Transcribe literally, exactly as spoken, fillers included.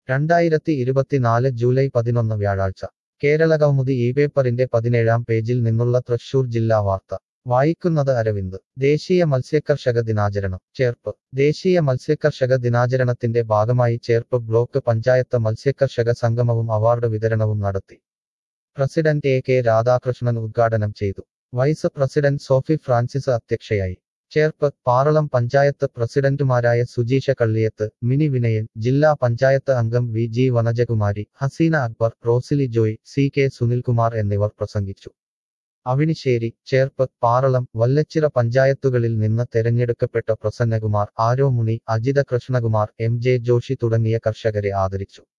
രണ്ടായിരത്തി ഇരുപത്തിനാല് ജൂലൈ പതിനൊന്ന് വ്യാഴാഴ്ച കേരളകൗമുദി ഈ പേപ്പറിന്റെ പതിനേഴാം പേജിൽ നിന്നുള്ള തൃശൂർ ജില്ലാ വാർത്ത വായിക്കുന്നത് അരവിന്ദ്. ദേശീയ മത്സ്യകർഷക ദിനാചരണം ചേർപ്പ്. ദേശീയ മത്സ്യകർഷക ദിനാചരണത്തിന്റെ ഭാഗമായി ചേർപ്പ് ബ്ലോക്ക് പഞ്ചായത്ത് മത്സ്യകർഷക സംഗമവും അവാർഡ് വിതരണവും നടത്തി. പ്രസിഡന്റ് എ കെ രാധാകൃഷ്ണൻ ഉദ്ഘാടനം ചെയ്തു. വൈസ് പ്രസിഡന്റ് സോഫി ഫ്രാൻസിസ് അധ്യക്ഷയായി. ചേർപ്പ് പാറളം പഞ്ചായത്ത് പ്രസിഡന്റുമാരായ സുജീഷ കള്ളിയത്ത്, മിനി വിനയൻ, ജില്ലാ പഞ്ചായത്ത് അംഗം V G Vanajakumari, Haseena Akbar, Rosily Joy, C K Sunilkumar എന്നിവർ പ്രസംഗിച്ചു. അവിണിശ്ശേരി, ചേർപ്പ്, പാറളം, വല്ലച്ചിറ പഞ്ചായത്തുകളിൽ നിന്ന് തെരഞ്ഞെടുക്കപ്പെട്ട പ്രസന്നകുമാർ, ആരോമുണി, അജിത കൃഷ്ണകുമാർ, എം ജെ ജോഷി തുടങ്ങിയ കർഷകരെ ആദരിച്ചു.